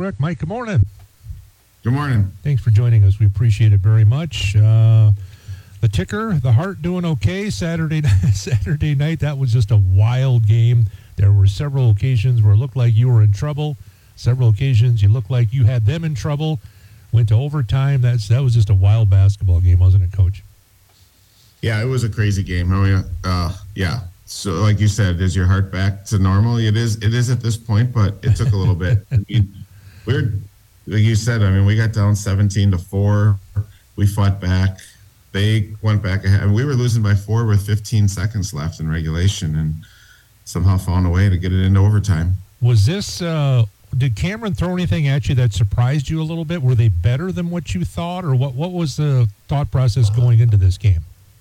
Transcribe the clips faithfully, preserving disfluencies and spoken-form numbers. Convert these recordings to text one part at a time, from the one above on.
Rick. Mike, good morning. Good morning. Thanks for joining us. We appreciate it very much. Uh, the ticker, the Heart doing okay Saturday Saturday night. That was just a wild game. There were several occasions where it looked like you were in trouble. Several occasions you looked like you had them in trouble. Went to overtime. That's that was just a wild basketball game, wasn't it, Coach? Yeah, it was a crazy game. I mean, uh, yeah. So, like you said, is your heart back to normal? It is. It is at this point, but it took a little bit. I mean, we're like you said. I mean, we got down seventeen to four. We fought back. They went back ahead. We were losing by four with fifteen seconds left in regulation, and somehow found a way to get it into overtime. Was this? Uh, did Cameron throw anything at you that surprised you a little bit? Were they better than what you thought, or what? What was the thought process going into this game?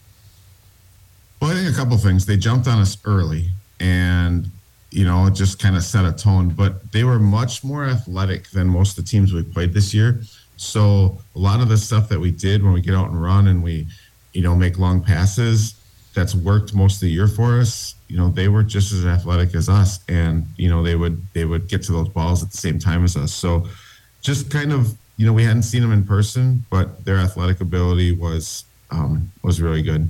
Well, I think a couple things. They jumped on us early, and you know, it just kind of set a tone. But they were much more athletic than most of the teams we played this year. So a lot of the stuff that we did when we get out and run and we, you know, make long passes, that's worked most of the year for us. You know, they were just as athletic as us, and you know, they would they would get to those balls at the same time as us. So just kind of, you know, we hadn't seen them in person, but their athletic ability was um, was really good.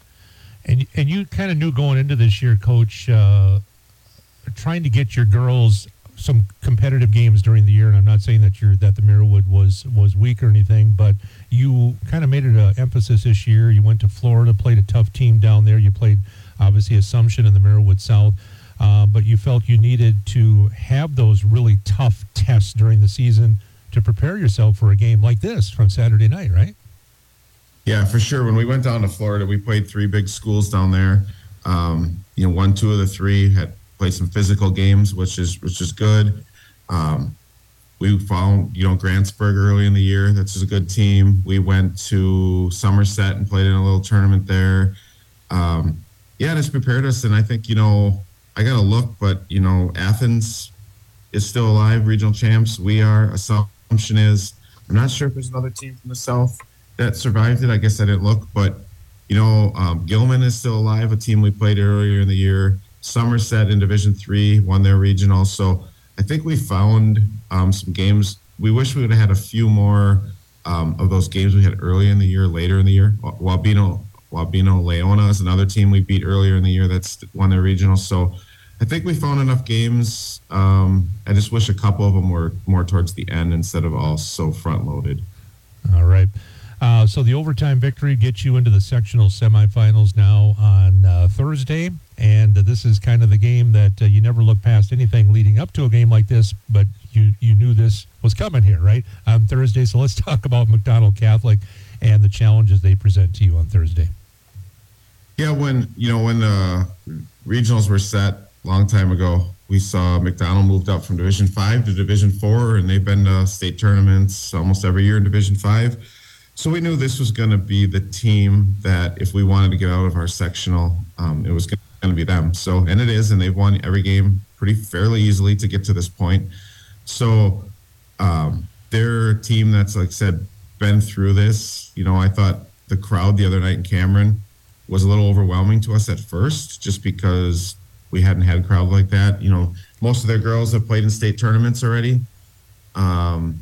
And and you kind of knew going into this year, Coach, uh, trying to get your girls some competitive games during the year. And I'm not saying that you're that the Mirawood was was weak or anything, but you kind of made it an emphasis this year. You went to Florida, played a tough team down there. You played obviously Assumption in the Mirawood South, uh, but you felt you needed to have those really tough tests during the season to prepare yourself for a game like this from Saturday night, right? Yeah, for sure. When we went down to Florida, we played three big schools down there. Um, you know, one, two of the three had played some physical games, which is which is good. Um, we found, you know, Grantsburg early in the year. That's just a good team. We went to Somerset and played in a little tournament there. Um, yeah, it's prepared us. And I think, you know, I got to look, but, you know, Athens is still alive, regional champs. We are. Assumption is. I'm not sure if there's another team from the South that survived it. I guess I didn't look, but you know, um, Gilman is still alive, a team we played earlier in the year. Somerset in Division Three won their regional, so I think we found um, some games. We wish we would have had a few more um, of those games we had early in the year, later in the year. Wabino, Wabino Leona is another team we beat earlier in the year that's won their regional. So I think we found enough games. Um, I just wish a couple of them were more towards the end instead of all so front loaded. All right. Uh, so the overtime victory gets you into the sectional semifinals now on uh, Thursday, and uh, this is kind of the game that uh, you never look past anything leading up to a game like this, but you, you knew this was coming here, right, on Thursday. So let's talk about McDonald Catholic and the challenges they present to you on Thursday. Yeah, when, you know, when the regionals were set a long time ago, we saw McDonald moved up from Division Five to Division Four, and they've been to state tournaments almost every year in Division Five. So we knew this was going to be the team that if we wanted to get out of our sectional, um, it was going to be them. So, and it is, and they've won every game pretty fairly easily to get to this point. So um, they're a team that's, like I said, been through this. You know, I thought the crowd the other night in Cameron was a little overwhelming to us at first, just because we hadn't had a crowd like that. You know, most of their girls have played in state tournaments already. Um,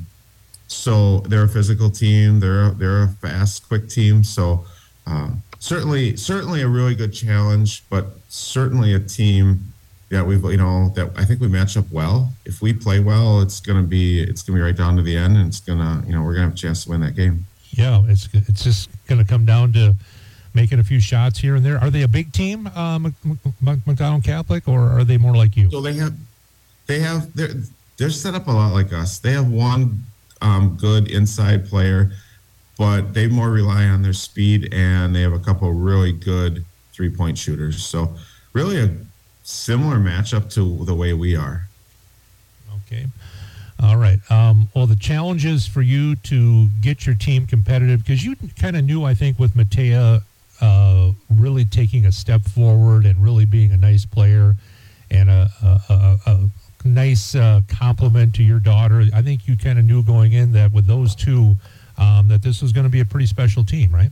So they're a physical team. They're they're a fast, quick team. So um, certainly, certainly a really good challenge, but certainly a team that we've you know that I think we match up well. If we play well, it's gonna be it's gonna be right down to the end, and it's gonna you know we're gonna have a chance to win that game. Yeah, it's it's just gonna come down to making a few shots here and there. Are they a big team, uh, McDonald Catholic, or are they more like you? So they have they have they're they're set up a lot like us. They have one. Um, good inside player, but they more rely on their speed, and they have a couple really good three-point shooters. So really a similar matchup to the way we are. Okay. All right. Um, well, the challenges for you to get your team competitive, because you kind of knew, I think, with Matea uh, really taking a step forward and really being a nice player and a, a, a, a nice uh, compliment to your daughter. I think you kind of knew going in that with those two, um, that this was going to be a pretty special team, right?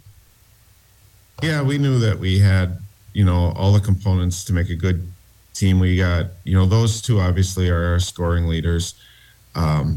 Yeah, we knew that we had, you know, all the components to make a good team. We got, you know, those two obviously are our scoring leaders. Um,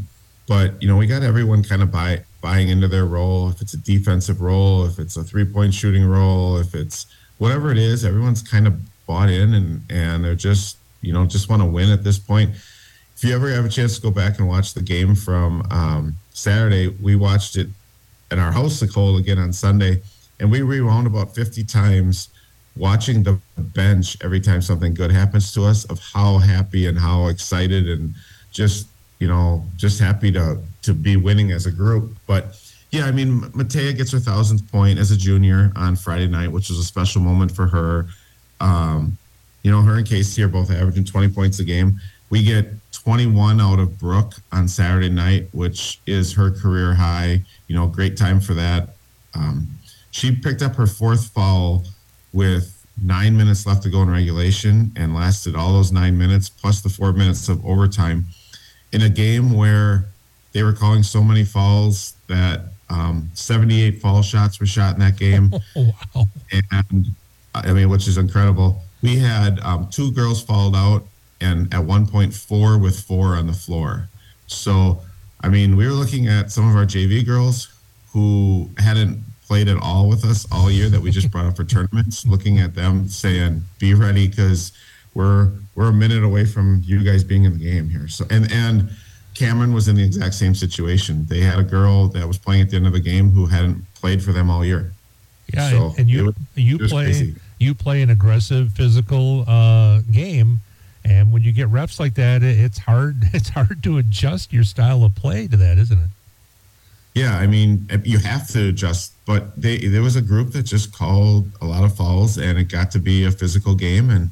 But, you know, we got everyone kind of buy, buying into their role. If it's a defensive role, if it's a three-point shooting role, if it's whatever it is, everyone's kind of bought in and, and they're just, you know, just want to win at this point. If you ever have a chance to go back and watch the game from um, Saturday, we watched it at our house, Nicole, again on Sunday, and we rewound about fifty times watching the bench every time something good happens to us, of how happy and how excited and just, you know, just happy to to be winning as a group. But yeah, I mean, Matea gets her thousandth point as a junior on Friday night, which was a special moment for her. Um, you know, her and Casey are both averaging twenty points a game. We get twenty-one out of Brooke on Saturday night, which is her career high. You know, great time for that. Um, she picked up her fourth foul with nine minutes left to go in regulation and lasted all those nine minutes plus the four minutes of overtime in a game where they were calling so many fouls that um, seventy-eight foul shots were shot in that game. Oh, wow. And I mean, which is incredible. We had um, two girls fouled out and at one point four with four on the floor. So, I mean, we were looking at some of our J V girls who hadn't played at all with us all year that we just brought up for tournaments, looking at them saying, be ready because we're we're a minute away from you guys being in the game here. So and and Cameron was in the exact same situation. They had a girl that was playing at the end of the game who hadn't played for them all year. Yeah, so and, and you was, you play crazy. you play an aggressive physical uh, game, and when you get reps like that, it, it's hard it's hard to adjust your style of play to that, isn't it? Yeah, I mean, you have to adjust, but they, there was a group that just called a lot of fouls, and it got to be a physical game. And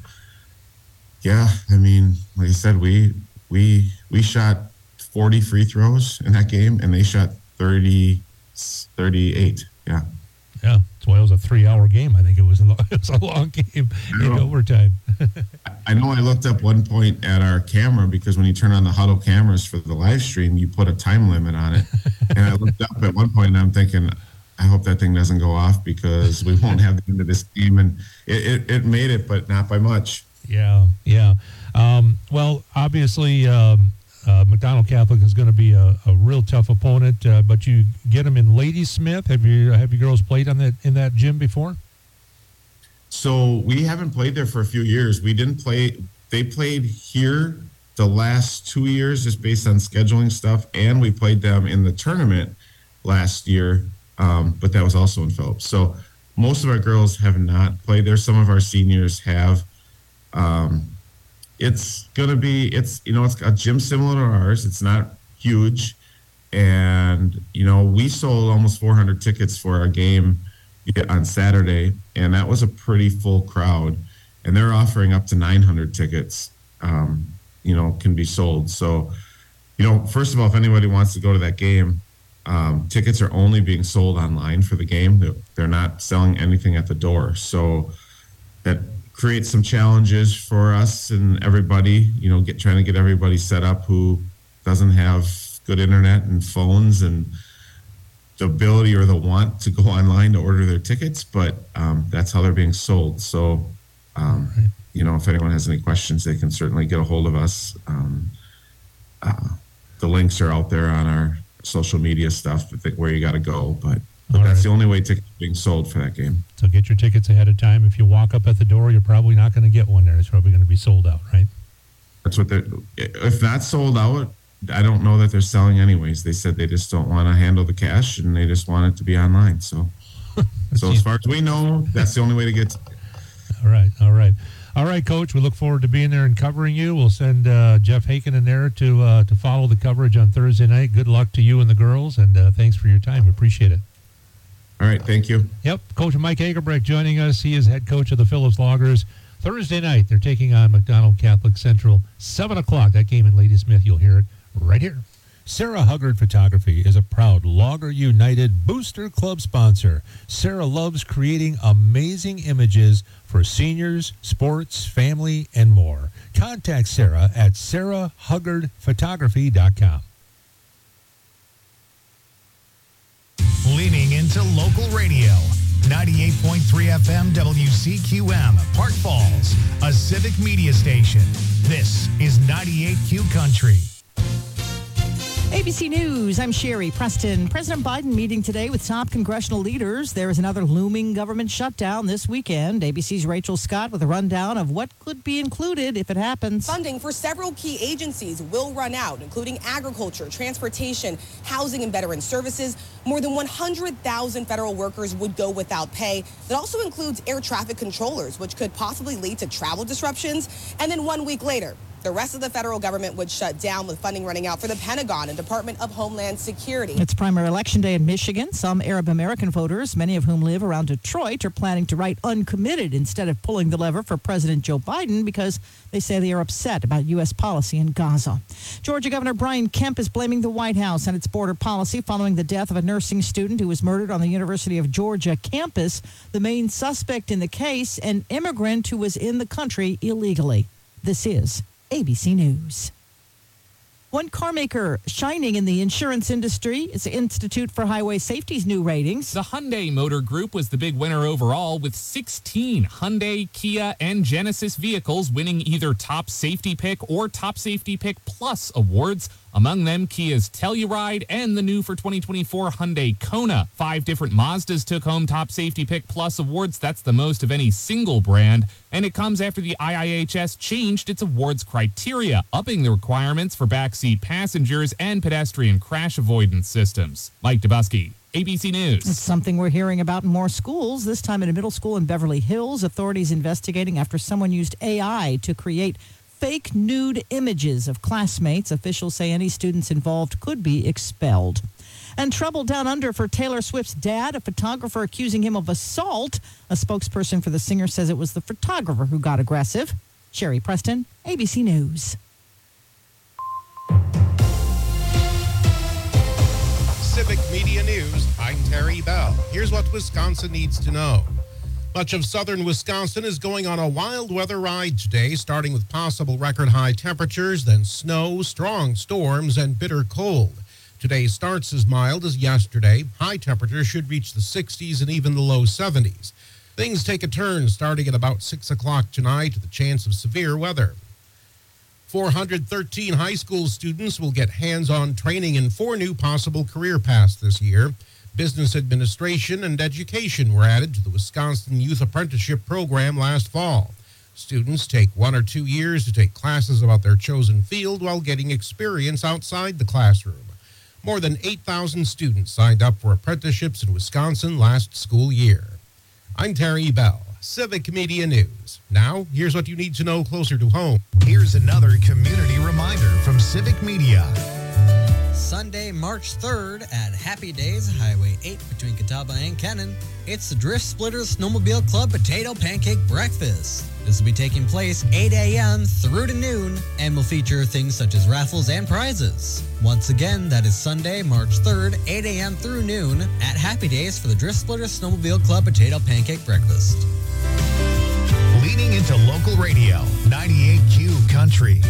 yeah, I mean, like I said, we we we shot forty free throws in that game, and they shot thirty, thirty-eight. Yeah. Yeah, that's why it was a three-hour game. I think it was a long, it was a long game in overtime. I know I looked up one point at our camera because when you turn on the huddle cameras for the live stream, you put a time limit on it. And I looked up at one point and I'm thinking, I hope that thing doesn't go off because we won't have the end of this game. And it, it, it made it, but not by much. Yeah, yeah. Um, well, obviously, um, uh, McDonald Catholic is going to be a, a real tough opponent, uh, but you get them in Ladysmith. Have you have you girls played on that in that gym before? So we haven't played there for a few years. We didn't play. They played here the last two years just based on scheduling stuff, and we played them in the tournament last year, um, but that was also in Phillips. So most of our girls have not played there. Some of our seniors have. Um, it's going to be, it's, you know, it's a gym similar to ours. It's not huge. And, you know, we sold almost four hundred tickets for our game on Saturday, and that was a pretty full crowd. And they're offering up to nine hundred tickets, um, you know, can be sold. So, you know, first of all, if anybody wants to go to that game, um, tickets are only being sold online for the game. They're, they're not selling anything at the door. So that creates some challenges for us and everybody, you know, get trying to get everybody set up who doesn't have good internet and phones and the ability or the want to go online to order their tickets, but um, that's how they're being sold. So, um, right. you know, if anyone has any questions, they can certainly get a hold of us. Um, uh, the links are out there on our social media stuff, I think where you got to go, but But All that's right. the only way tickets are being sold for that game. So get your tickets ahead of time. If you walk up at the door, you're probably not going to get one there. It's probably going to be sold out, right? That's what they're. If not sold out, I don't know that they're selling anyways. They said they just don't want to handle the cash and they just want it to be online. So, so as far as we know, that's the only way to get. To all right, all right, all right, Coach. We look forward to being there and covering you. We'll send uh, Jeff Haken in there to uh, to follow the coverage on Thursday night. Good luck to you and the girls, and uh, thanks for your time. We appreciate it. All right, thank you. Yep, Coach Mike Hagerbrecht joining us. He is head coach of the Phillips Loggers. Thursday night, they're taking on McDonald Catholic Central, seven o'clock. That game in Ladysmith, you'll hear it right here. Sarah Huggard Photography is a proud Logger United Booster Club sponsor. Sarah loves creating amazing images for seniors, sports, family, and more. Contact Sarah at sarah huggard photography dot com. Leaning into local radio. ninety-eight point three F M W C Q M, Park Falls, a civic media station. This is ninety-eight Q Country. A B C News, I'm Sherry Preston. President Biden meeting today with top congressional leaders. There is another looming government shutdown this weekend. A B C's Rachel Scott with a rundown of what could be included if it happens. Funding for several key agencies will run out, including agriculture, transportation, housing, and veteran services. More than one hundred thousand federal workers would go without pay. That also includes air traffic controllers, which could possibly lead to travel disruptions. And then one week later, the rest of the federal government would shut down with funding running out for the Pentagon and Department of Homeland Security. It's primary election day in Michigan. Some Arab American voters, many of whom live around Detroit, are planning to write uncommitted instead of pulling the lever for President Joe Biden because they say they are upset about U S policy in Gaza. Georgia Governor Brian Kemp is blaming the White House and its border policy following the death of a nursing student who was murdered on the University of Georgia campus. The main suspect in the case, an immigrant who was in the country illegally. This is A B C News. One car maker shining in the insurance industry is the Institute for Highway Safety's new ratings. The Hyundai Motor Group was the big winner overall, with sixteen Hyundai, Kia, and Genesis vehicles winning either Top Safety Pick or Top Safety Pick Plus awards. Among them, Kia's Telluride and the new for twenty twenty-four Hyundai Kona. Five different Mazdas took home Top Safety Pick Plus awards. That's the most of any single brand. And it comes after the I I H S changed its awards criteria, upping the requirements for backseat passengers and pedestrian crash avoidance systems. Mike Dubusky, A B C News. It's something we're hearing about in more schools, this time in a middle school in Beverly Hills. Authorities investigating after someone used A I to create fake nude images of classmates. Officials say any students involved could be expelled. And trouble down under for Taylor Swift's dad, a photographer accusing him of assault. A spokesperson for the singer says it was the photographer who got aggressive. Sherry Preston, A B C News. Civic Media News, I'm Terry Bell. Here's what Wisconsin needs to know. Much of southern Wisconsin is going on a wild weather ride today, starting with possible record high temperatures, then snow, strong storms, and bitter cold. Today starts as mild as yesterday. High temperatures should reach the sixties and even the low seventies. Things take a turn starting at about six o'clock tonight with a chance of severe weather. four hundred thirteen high school students will get hands-on training in four new possible career paths this year. Business administration and education were added to the Wisconsin Youth Apprenticeship Program last fall. Students take one or two years to take classes about their chosen field while getting experience outside the classroom. More than eight thousand students signed up for apprenticeships in Wisconsin last school year. I'm Terry Bell, Civic Media News. Now, here's what you need to know closer to home. Here's another community reminder from Civic Media. Sunday, March third at Happy Days, Highway eight between Catawba and Kennon. It's the Drift Splitters Snowmobile Club Potato Pancake Breakfast. This will be taking place eight a.m. through to noon and will feature things such as raffles and prizes. Once again, that is Sunday, March third, eight a.m. through noon at Happy Days for the Drift Splitters Snowmobile Club Potato Pancake Breakfast. Leaning into local radio, ninety-eight Q Country.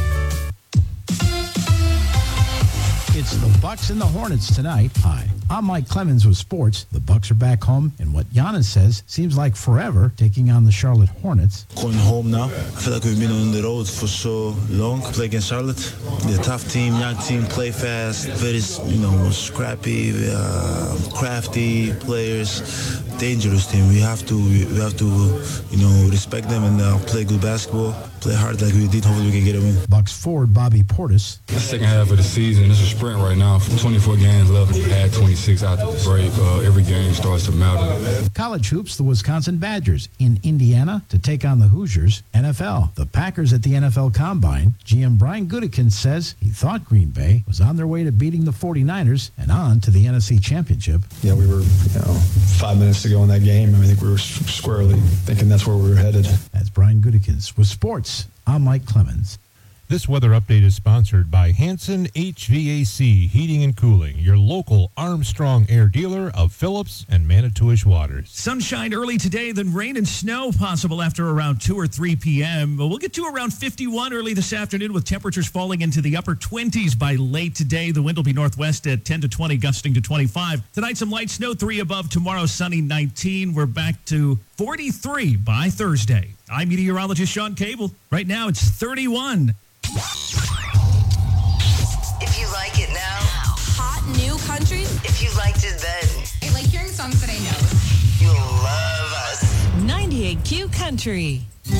It's the Bucks and the Hornets tonight. Hi, I'm Mike Clemens with sports. The Bucks are back home, and what Giannis says seems like forever, taking on the Charlotte Hornets. Going home now. I feel like we've been on the road for so long. Play against Charlotte. They're a tough team, young team, play fast, very, you know, scrappy, uh, crafty players. Dangerous team. We have to, we have to, you know, respect them and uh, play good basketball. Play hard like we did. Hopefully we can get a win. Bucks forward Bobby Portis. The second half of the season, it's a sprint right now. twenty-four games left. Add twenty-six after the break. Uh, every game starts to matter. College hoops, the Wisconsin Badgers in Indiana to take on the Hoosiers. N F L, the Packers at the N F L Combine. G M Brian Gutekunst says he thought Green Bay was on their way to beating the forty-niners and on to the N F C Championship. Yeah, we were, you know, five minutes to go in that game. I think we were squarely thinking that's where we were headed. That's Brian Gutekunst with sports. I'm Mike Clemens. This weather update is sponsored by Hanson H V A C Heating and Cooling, your local Armstrong Air dealer of Phillips and Manitowish Waters. Sunshine early today, then rain and snow possible after around two or three p.m. We'll get to around fifty-one early this afternoon with temperatures falling into the upper twenties by late today. The wind will be northwest at ten to twenty, gusting to twenty-five. Tonight, some light snow, three above. Tomorrow, sunny, nineteen. We're back to forty-three by Thursday. I'm meteorologist Sean Cable. Right now, it's thirty-one. If you like it now, if you liked it then. I like hearing songs that I know. You'll love us. ninety-eight Q Country.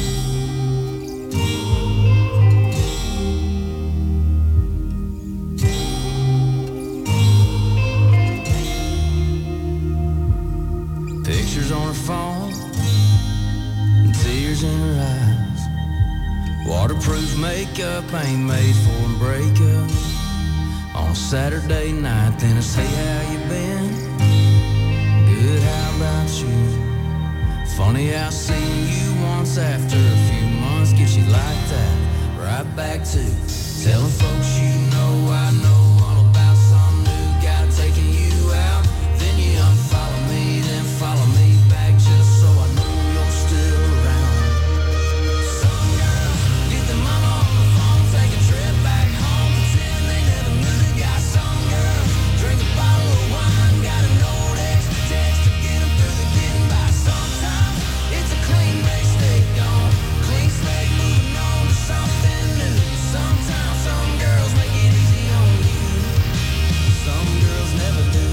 Pictures on her phone, and tears in her eyes. Waterproof makeup ain't made for a breakup. On a Saturday night, then it's, hey, how you been? Good, how about you? Funny how seeing you once after a few months gets you like that. Right back to telling folks you know I know all about some new guy taking you out. Then you unfollow me, then follow me back just so I know you're still around. Some girls get their mama on the phone, take a trip back home, pretend they never knew the guy. Some girls drink a bottle of wine, got a note extra text to get them through the getting by. Sometimes it's a clean break, stay gone, clean slate, moving on to something new. Sometimes some girls make it easy on you, some girls never do.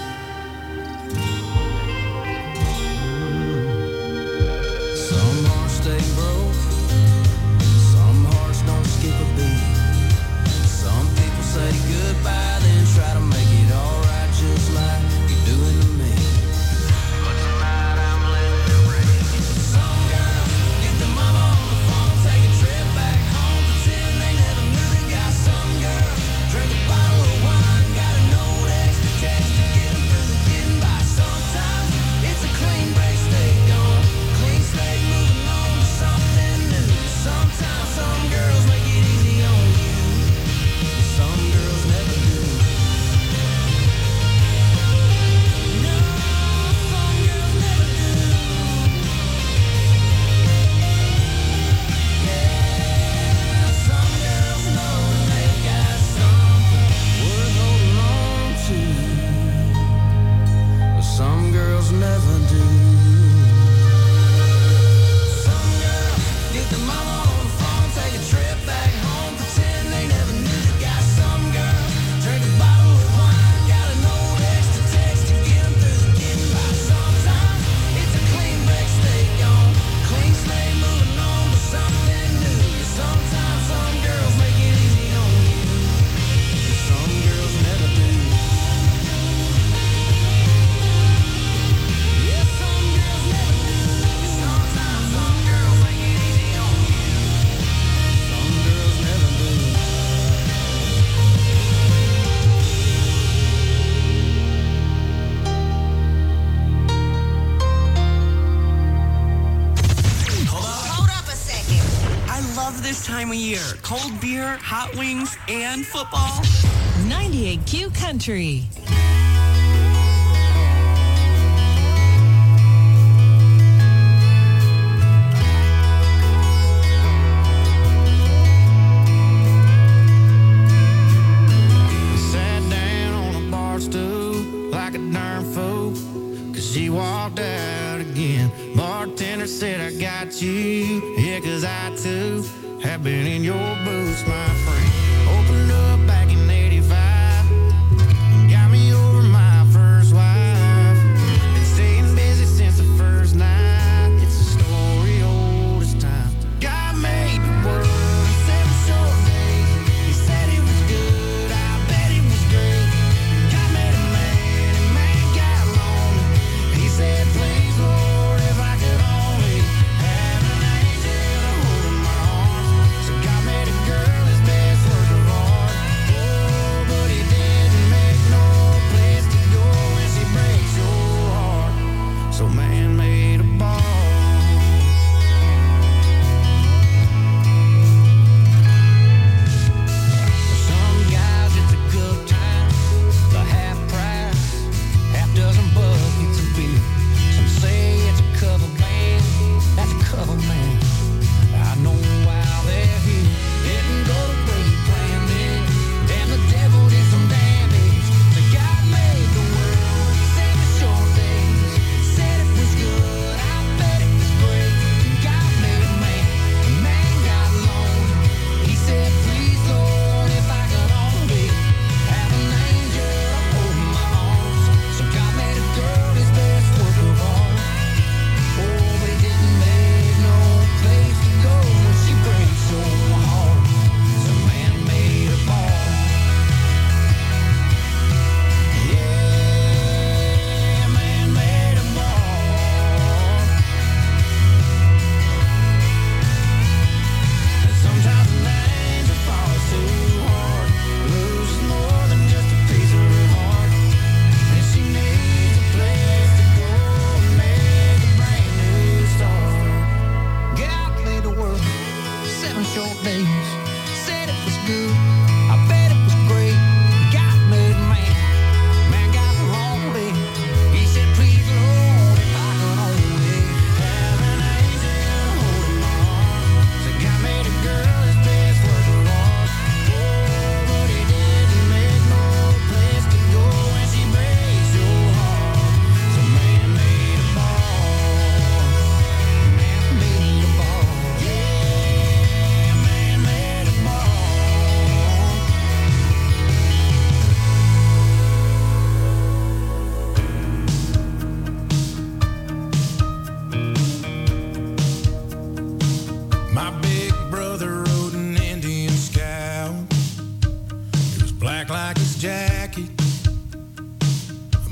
Some hearts stay broke, some hearts don't skip a beat. Some people say goodbye, then try to make it alright just like you're doing to me. But tonight I'm letting it ring. Some girls get their mama on the phone, take a trip back home, pretend they never knew the guy. Some girls drink a bottle of wine, got a note extra text to get them through the getting by. Sometimes it's a clean break, stay gone, clean slate, moving on to something new. Sometimes some girls make it easy on you, some girls never do. No, some girls never do. Yeah, some girls know they've got something worth holding on to, but some girls never do. Some girls get their mama on the phone, take a trip back home, pretend they never knew the guy. Some girls drink a bottle of wine, got a note extra text to get them through the getting by. Sometimes it's a clean break, stay gone, clean slate, moving on to something new. Sometimes some girls make it easy on you, some girls never do. Yeah, some girls never do. Sometimes some girls make it easy on you, some girls never do. Hold up a second. I love this time of year. Cold beer, hot wings, and football. ninety-eight Q Country. Sat down on a bar stool like a darn fool, cause she walked out again. Bartender said, I got you, yeah, cause I too have been in your boots, my friend. Opened up back in eighty-five, got me over my first wife. Been staying busy since the first night, it's a story old as time. God made the world in seven short days. He said it was good, I bet it was great. God made a man, and man got lonely. He said, please, Lord, if I could only have an angel to hold in my arms. So God made a girl as big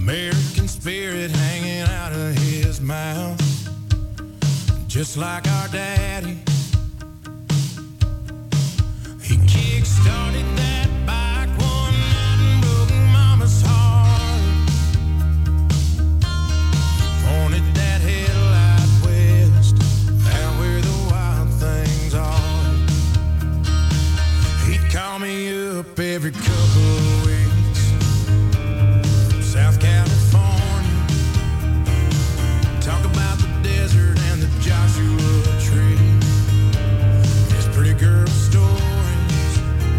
American spirit hanging out of his mouth, just like our daddy. He kick-started that bike one night and broke mama's heart. Pointed that headlight west, out where the wild things are. He'd call me up every couple of weeks, South California, talk about the desert and the Joshua tree, his pretty girl stories,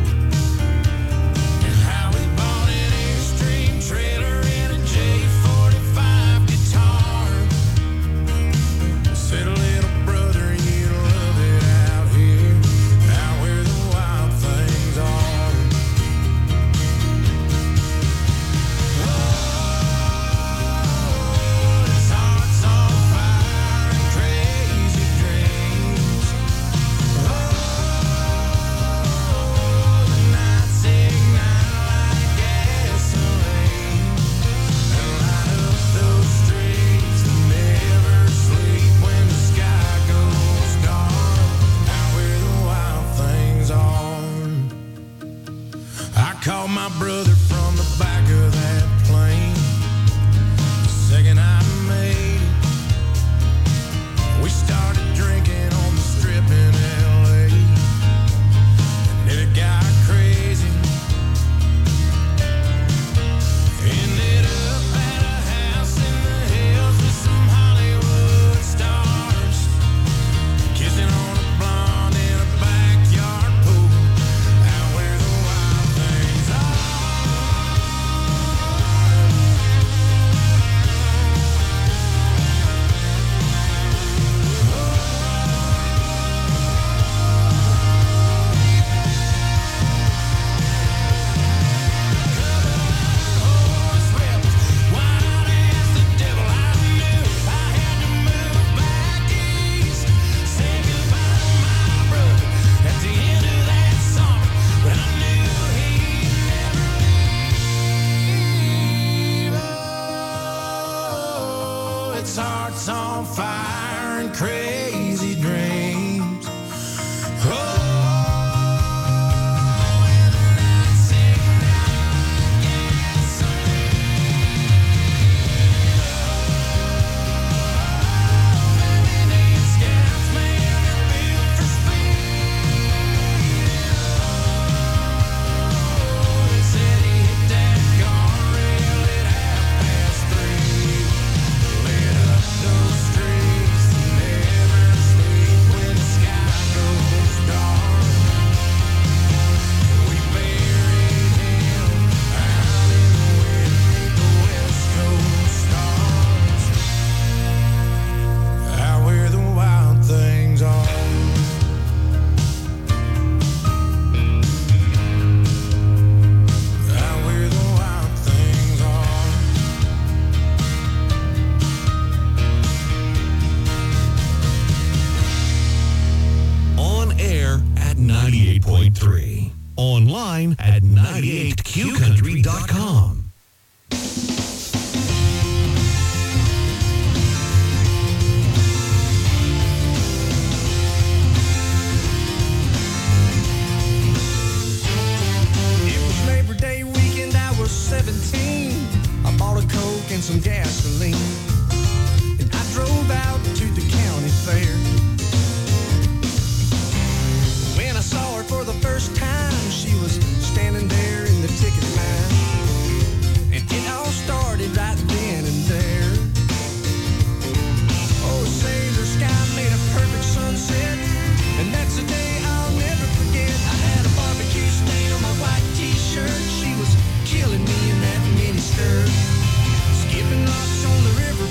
and how he bought an Airstream trailer and a J forty-five guitar. Said, little brother, you love it out here, out where the wild things are. His heart's on fire and crazy dreams. Oh, the nights ignite like gasoline and light up those streets that never sleep when the sky goes dark, out where the wild things are. I called my brother from the back of that plane the second I made it. We started drinking on the strip in L A, and it got crazy. Ended up at a house in the hills with some Hollywood stars, kissing on a blonde in a backyard pool, out where the wild things are. Horse whipped, wild as the devil. I knew I had to move back east, say goodbye to my brother at the end of that summer, but I knew he'd never leave. Oh, its heart's on fire and crazy dreams. Oh, and the nights ignite like gasoline. Lemonade scouts, man, they're built for speed. Oh, they said he hit that guardrail at half past three. Lit up those streets that never sleep when the sky goes dark. We buried him out in the wind beneath the West Coast stars, out where the wild things are. Out where the wild things are. On air at ninety-eight point three. Online at ninety-eight q country dot com. It was Labor Day weekend, I was seventeen. I bought a Coke and some gasoline, and I drove out to the county fair. When I saw her for the first time, she was standing there in the ticket line, and it all started right then and there. Oh, sailor sky made a perfect sunset, and that's a day I'll never forget. I had a barbecue stain on my white t-shirt. She was killing me in that mini skirt, skipping rocks on the river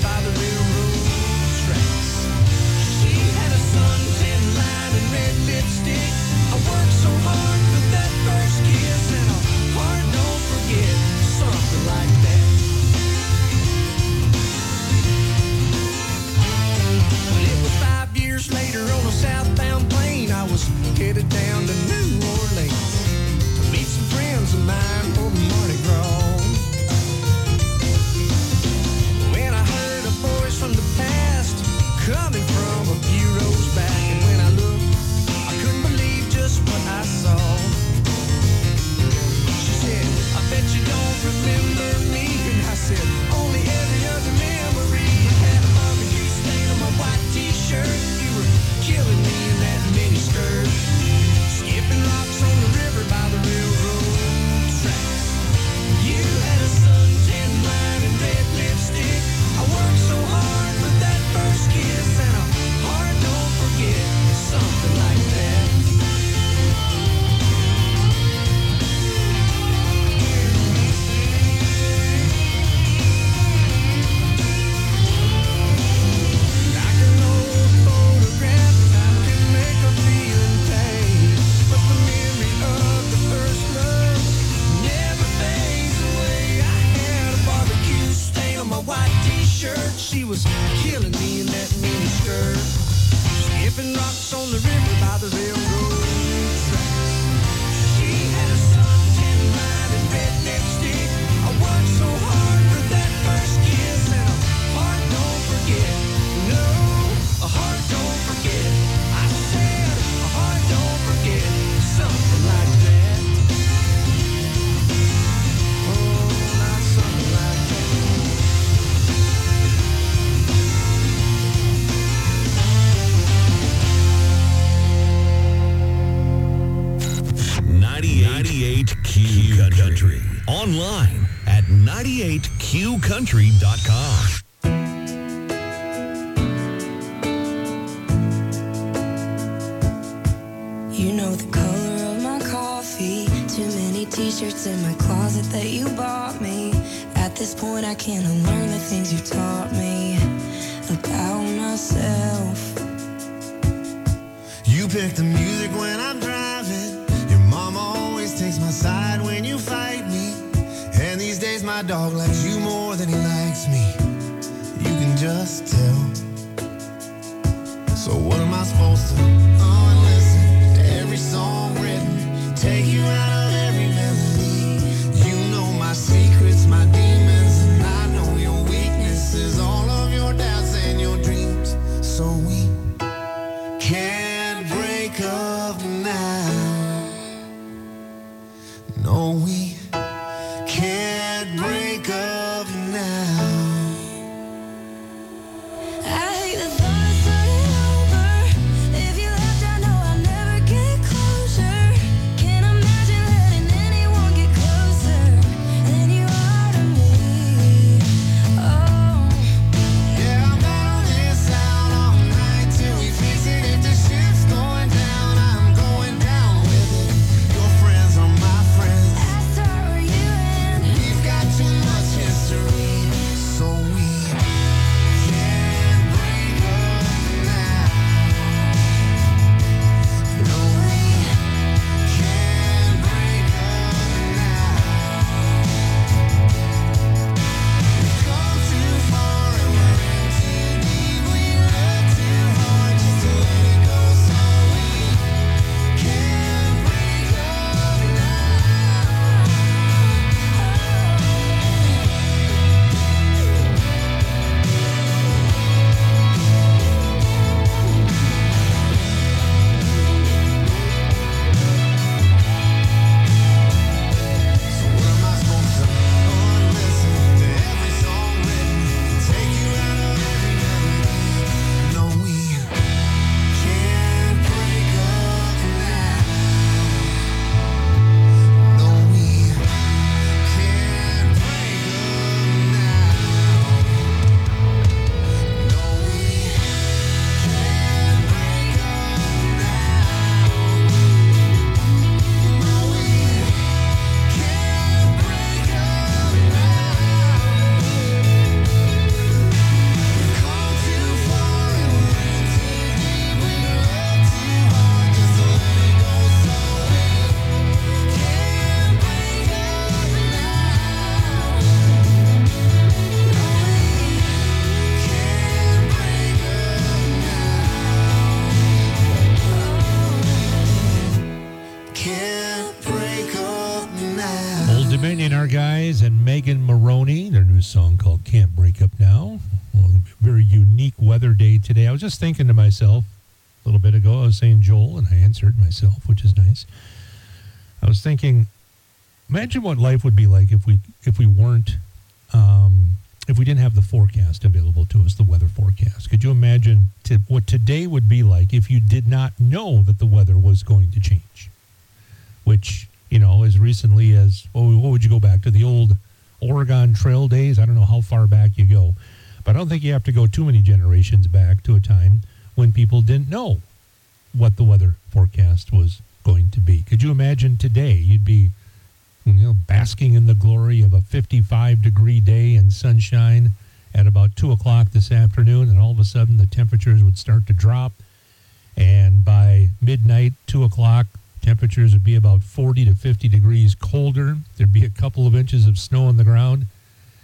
She was killing me in that mini skirt, skipping rocks on the river by the railroad tracks. She had a suntan line and redneck stick. I worked so hard for that first kiss, and a heart don't forget. No, a heart don't forget. I said a heart don't forget. Something like that. Oh, not something like that. ninety-eight Q Country. Online at ninety-eight Q country dot com. You know the color of my coffee. Too many t-shirts in my closet that you bought me. At this point I can't unlearn the things you taught me about myself. You pick the music when I'm driving. Your mama always takes my side when you fight me. And these days my dog likes you more than he likes me. You can just tell. So what am I supposed to oh, and listen to every song written, take you out of every melody. You know my secrets, my demons, and I know your weaknesses, all of your doubts and your dreams. So we can't break up now. No, we can't break up now. I hate the thought of starting over. If you left, I know I'll never get closure. Can't imagine letting anyone get closer than you are to me. Oh, Yeah, I'm battling this out all night till we fix it. If the ship's going down, I'm going down with it. Your friends are my friends. I start where you end. We've got too much history, so we can't break up now. No, we can't break up now. We've come too far and we're in too deep. We look too hard just to let it go, so we can't break up now. So what am I supposed to oh, and listen to every song written, take you out of every melody? No, we can't break up now. No, we can't break up now. No, we can't break up now. No, we can't break up now. We've come too far and we're in too deep. We look too hard just to let it go, so we can't break up now. No, we can't break up now. Can't break up now. Old Dominion, our guys, and Megan Maroney, their new song called Can't Break Up Now. Well, very unique weather day today. I was just thinking to myself a little bit ago, I was saying Joel, and I answered myself, which is nice. I was thinking, imagine what life would be like if we if we weren't, um, if we didn't have the forecast available to us, the weather forecast. Could you imagine to, what today would be like if you did not know that the weather was going to change? Which, you know, as recently as, oh, what would you go back to? The old Oregon Trail days? I don't know how far back you go. But I don't think you have to go too many generations back to a time when people didn't know what the weather forecast was going to be. Could you imagine today you'd be, you know, basking in the glory of a fifty-five degree day and sunshine at about two o'clock this afternoon, and all of a sudden the temperatures would start to drop, and by midnight, two o'clock, temperatures would be about forty to fifty degrees colder. There'd be a couple of inches of snow on the ground,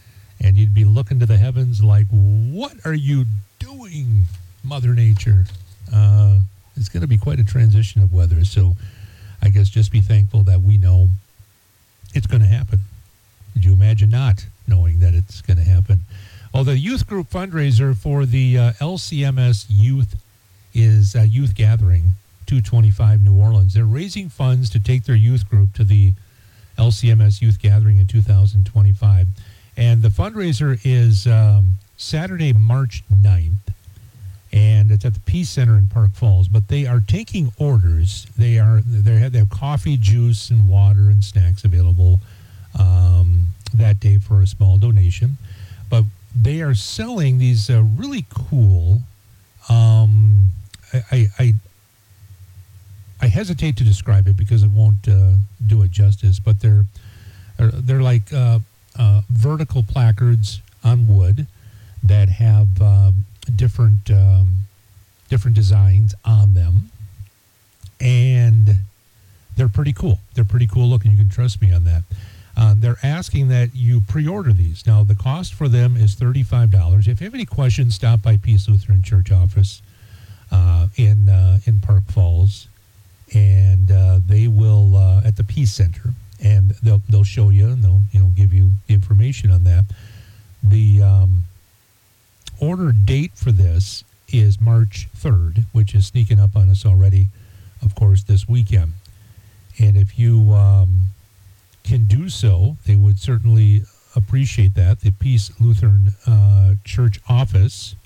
and you'd be looking to the heavens like, what are you doing, Mother Nature? Uh, it's going to be quite a transition of weather, so I guess just be thankful that we know it's going to happen. Could you imagine not knowing that it's going to happen? Well, the youth group fundraiser for the uh, L C M S Youth is a youth gathering, two twenty-five New Orleans. They're raising funds to take their youth group to the L C M S Youth Gathering in two thousand twenty-five. And the fundraiser is um, Saturday, March ninth, and it's at the Peace Center in Park Falls. But they are taking orders. They are they have, they have coffee, juice, and water and snacks available um, that day for a small donation. But they are selling these uh, really cool. Um, I, I, I I hesitate to describe it because it won't uh, do it justice. But they're they're, they're like uh, uh, vertical placards on wood that have uh, different um, different designs on them, and they're pretty cool. They're pretty cool looking. You can trust me on that. Uh, they're asking that you pre-order these. Now, the cost for them is thirty-five dollars. If you have any questions, stop by Peace Lutheran Church office uh, in uh, in Park Falls, and uh, they will uh, at the Peace Center, and they'll they'll show you and they'll you know give you the information on that. The um, order date for this is March third, which is sneaking up on us already, of course, this weekend. And if you um, can do so, they would certainly appreciate that. The Peace Lutheran uh, Church office.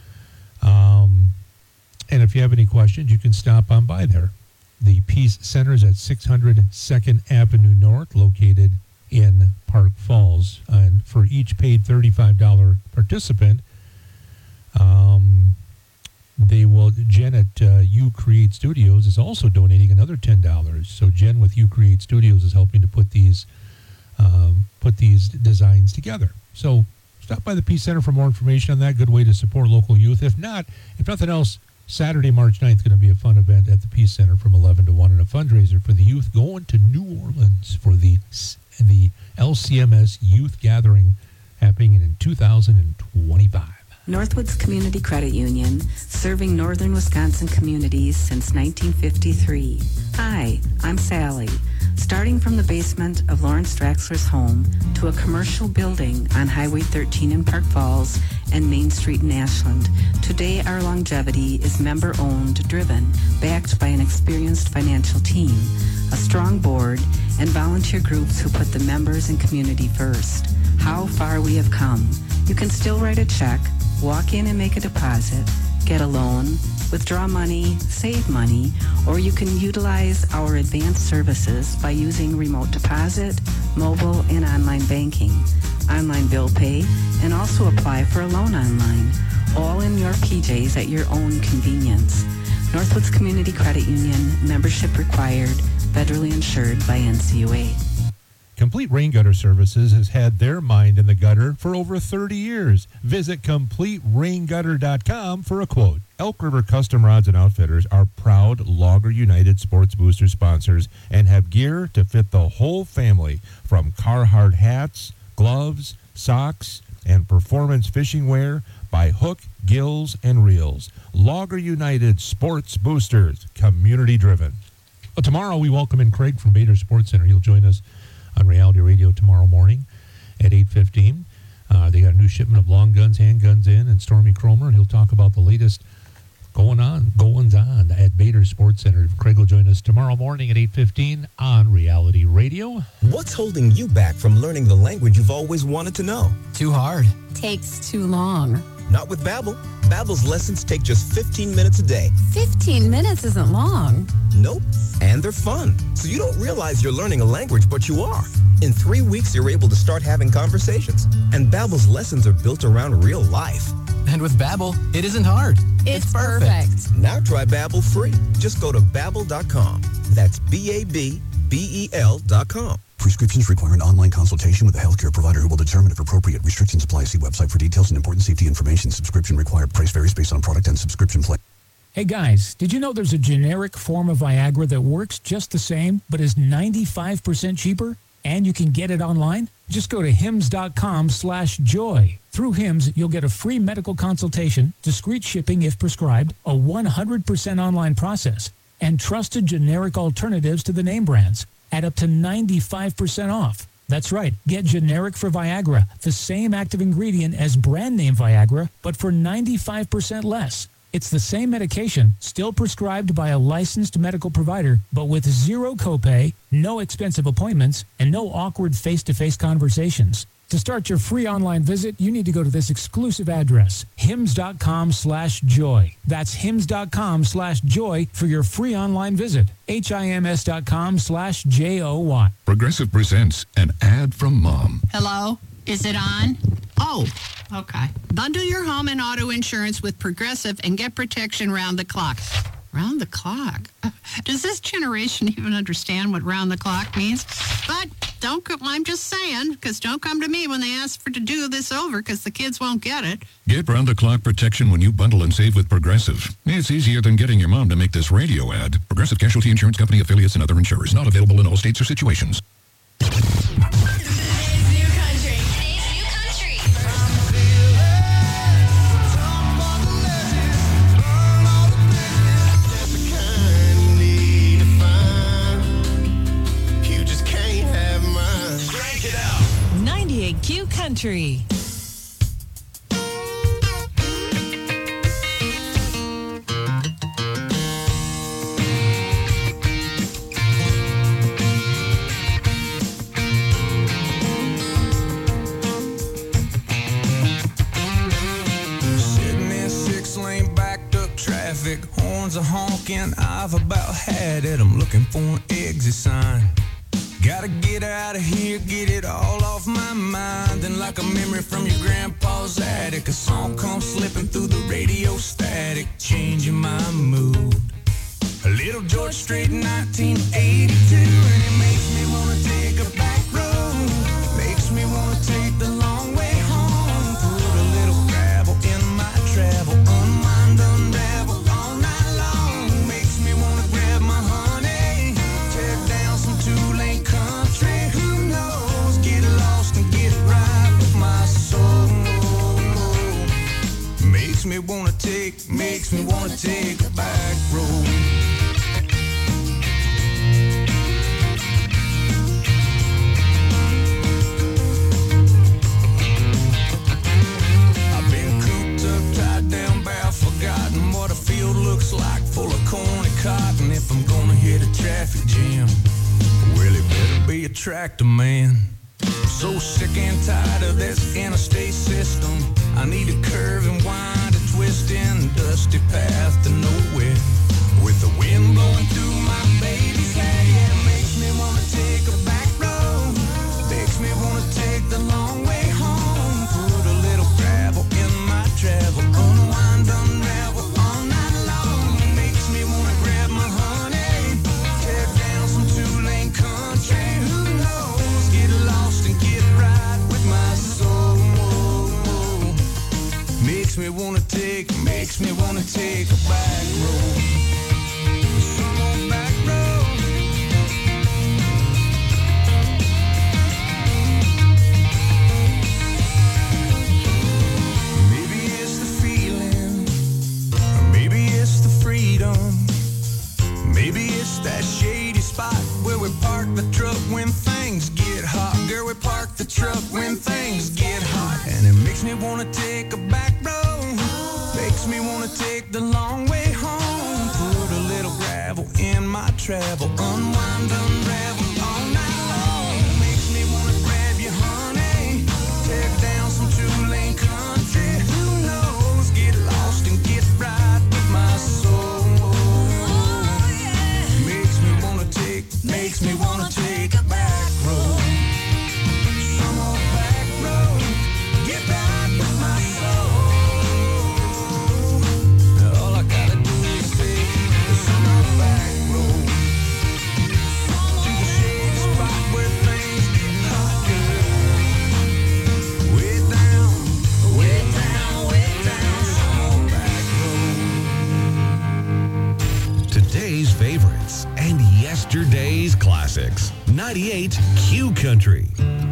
Um, and if you have any questions, you can stop on by there. The Peace Center is at six hundred second Avenue North, located in Park Falls. And for each paid thirty-five dollars participant, um, they will, Jen at uh, You Create Studios is also donating another ten dollars. So Jen with You Create Studios is helping to put these um, put these designs together. So stop by the Peace Center for more information on that. Good way to support local youth. If not, if nothing else, Saturday, March ninth is going to be a fun event at the Peace Center from eleven to one, and a fundraiser for the youth going to New Orleans for the the L C M S Youth Gathering happening in two thousand twenty-five. Northwoods Community Credit Union, serving northern Wisconsin communities since nineteen fifty-three. Hi, I'm Sally. Starting from the basement of Lawrence Draxler's home to a commercial building on Highway thirteen in Park Falls and Main Street in Ashland, today our longevity is member-owned, driven, backed by an experienced financial team, a strong board, and volunteer groups who put the members and community first. How far we have come. You can still write a check, walk in and make a deposit, get a loan, withdraw money, save money, or you can utilize our advanced services by using remote deposit, mobile, and online banking, online bill pay, and also apply for a loan online, all in your P Js at your own convenience. Northwoods Community Credit Union, membership required, federally insured by N C U A. Complete Rain Gutter Services has had their mind in the gutter for over thirty years. Visit complete rain gutter dot com for a quote. Elk River Custom Rods and Outfitters are proud Logger United Sports Booster sponsors and have gear to fit the whole family, from Carhartt hats, gloves, socks, and performance fishing wear by hook, gills, and reels. Logger United Sports Boosters, community driven. Well, tomorrow we welcome in Craig from Bader Sports Center. He'll join us on Reality Radio tomorrow morning at eight fifteen. Uh, they got a new shipment of long guns, handguns in, and Stormy Cromer. He'll talk about the latest going on, goings on at Bader Sports Center. Craig will join us tomorrow morning at eight fifteen on Reality Radio. What's holding you back from learning the language you've always wanted to know? Too hard. Takes too long. Not with Babbel. Babbel's lessons take just fifteen minutes a day. fifteen minutes isn't long. Nope. And they're fun. So you don't realize you're learning a language, but you are. In three weeks, you're able to start having conversations. And Babbel's lessons are built around real life. And with Babbel, it isn't hard. It's, it's perfect. perfect. Now try Babbel free. Just go to babbel dot com. That's B A B B E L dot com. Prescriptions require an online consultation with a healthcare provider who will determine if appropriate. Restrictions apply. See website for details and important safety information. Subscription required. Price varies based on product and subscription plan. Hey guys, did you know there's a generic form of Viagra that works just the same, but is ninety-five percent cheaper? And you can get it online. Just go to hims.com slash joy. Through Hims, you'll get a free medical consultation, discreet shipping if prescribed, a one hundred percent online process, and trusted generic alternatives to the name brands at up to ninety-five percent off. That's right. Get generic for Viagra, the same active ingredient as brand name Viagra, but for ninety-five percent less. It's the same medication, still prescribed by a licensed medical provider, but with zero copay, no expensive appointments, and no awkward face-to-face conversations. To start your free online visit, you need to go to this exclusive address, hims.com slash joy. That's hims.com slash joy for your free online visit. H-I-M-S.com slash J-O-Y. Progressive presents an ad from Mom. Hello? Is it on? Oh, okay. Bundle your home and auto insurance with Progressive and get protection round the clock. Round the clock? Does this generation even understand what round the clock means? But don't, co- I'm just saying, because don't come to me when they ask for to do this over, because the kids won't get it. Get round-the-clock protection when you bundle and save with Progressive. It's easier than getting your mom to make this radio ad. Progressive Casualty Insurance Company affiliates and other insurers. Not available in all states or situations. ninety-eight Q Country. Sitting in six-lane backed up traffic, horns are honking. I've about had it. I'm looking for an exit sign. Gotta get out of here, get it all off my mind. And like a memory from your grandpa's attic, a song comes slipping through the radio static, changing my mood. A little George Strait, nineteen eighty-two, and it makes me wanna take a back road. Makes me wanna take the long way home. Put a little gravel in my travel, unwind, unravel all night long. Makes me wanna grab my honey, tear down some two-lane country. Who knows? Get lost and get right with my soul. Makes me wanna take, makes me wanna take a back road. I've been cooped up, tied down, bow, forgotten what a field looks like, full of corn and cotton. If I'm gonna hit a traffic jam, well, it better be a tractor man. I'm so sick and tired of this interstate system. I need a curve and wind, a twist in dusty path to nowhere. With the wind blowing through my baby's hair, yeah, it makes me wanna take a back road. Makes me wanna take the long way home. Put a little gravel in my travel, unwind, unravel all night long. Makes me wanna grab my honey, tear down some two-lane country. Who knows? Get lost and get right with my soul. Makes me wanna take, makes me wanna take a back road. Some old back road. Maybe it's the feeling, or maybe it's the freedom. Maybe it's that shady spot where we park the truck when things get hot. Girl, we park the truck when things get hot. And it makes me wanna take a back road. Makes me wanna take the long way home. Put a little gravel in my travel, unwind, unravel all night long. Makes me wanna grab you, honey, tear down some two-lane country. Who knows? Get lost and get right with my soul. Makes me wanna take, makes me wanna take a back road. Some old back road, get right with my soul. All I gotta do is take some old back road to the shady spot where things get hot, girl. Way down, way down, way down, some old back road. Today's favorites and yesterday's classics. ninety-eight Q Country.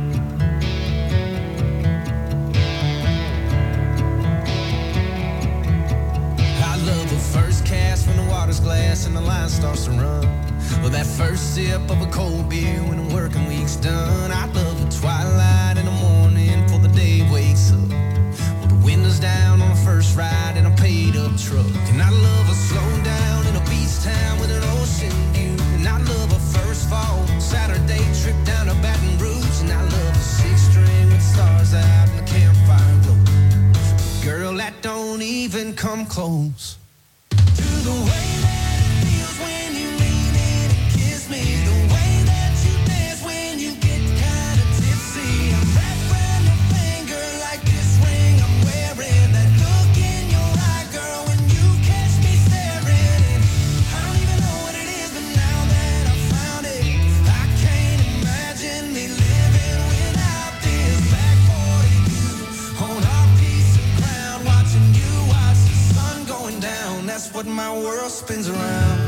I love a first cast when the water's glass and the line starts to run. Or that first sip of a cold beer when the working week's done. I love the twilight in the morning before the day wakes up. With the windows down on the first ride in a paid-up truck. And I love a slow down in a beach town with an ocean view. And I love a first fall Saturday trip down to Baton Rouge. And I love a six-string with stars out and the campfire glow. Girl, that don't even come close to the way that it feels when you lean in and kiss me. The way that you dance when you get kind of tipsy. I'm wrapped around your finger like this ring I'm wearing. That look in your eye, girl, when you catch me staring. And I don't even know what it is, but now that I found it, I can't imagine me living without this. Back forty-two on our piece of ground, watching you watch the sun going down. That's what my world spins around.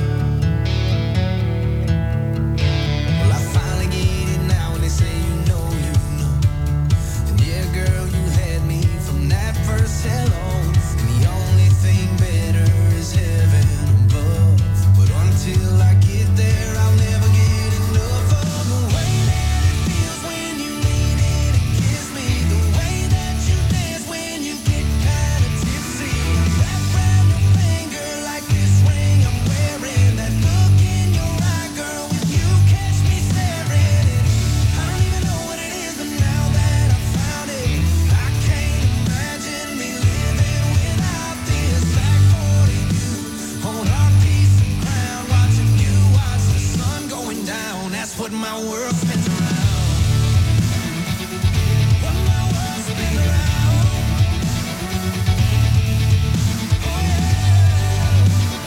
Well, I finally get it now when they say you know, you know. And yeah, girl, you had me from that first hello. And the only thing better is heaven above. But until I get there, I'll never get enough of the way that it feels when you lean in and kiss me. The way that you dance when you get kind of tipsy. Wrap around your finger like this ring I'm wearing. That look in your eye, girl, when you catch me staring. And I don't even know what it is, but now that I found it, I can't imagine me living without this. Back forty-two on our piece of ground, watching you watch the sun going down. That's what my world spins around. What my world spins around. Oh yeah.